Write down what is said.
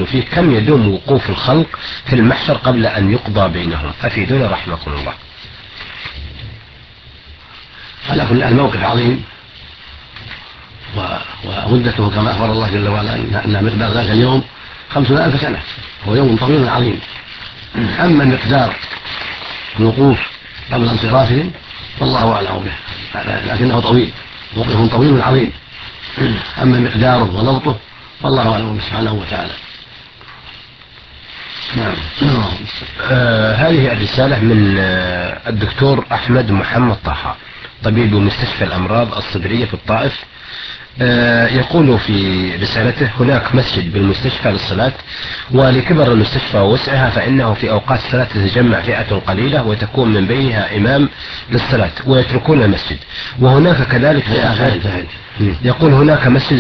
فيه كم يدوم وقوف الخلق في المحشر قبل أن يقضى بينهم؟ أفيدونا رحمكم الله. على كل الموقف عظيم، ومدته كما أخبر الله جل وعلا أن مقدار ذاك اليوم 50,000 سنة، هو يوم طويل عظيم. أما مقدار الوقوف قبل انصرافهم فالله أعلم به، لكنه طويل، موقف طويل عظيم. أما مقداره وضبطه فالله أعلم به سبحانه وتعالى. نعم. هذه الرسالة من الدكتور أحمد محمد طه، طبيب مستشفى الأمراض الصدرية في الطائف. يقول في رسالته: هناك مسجد بالمستشفى للصلاة، ولكبر المستشفى ووسعها فإنه في أوقات الصلاة تتجمع فئة قليلة وتكون من بينها إمام للصلاة ويتركون المسجد. وهناك كذلك فئة، يقول هناك مسجد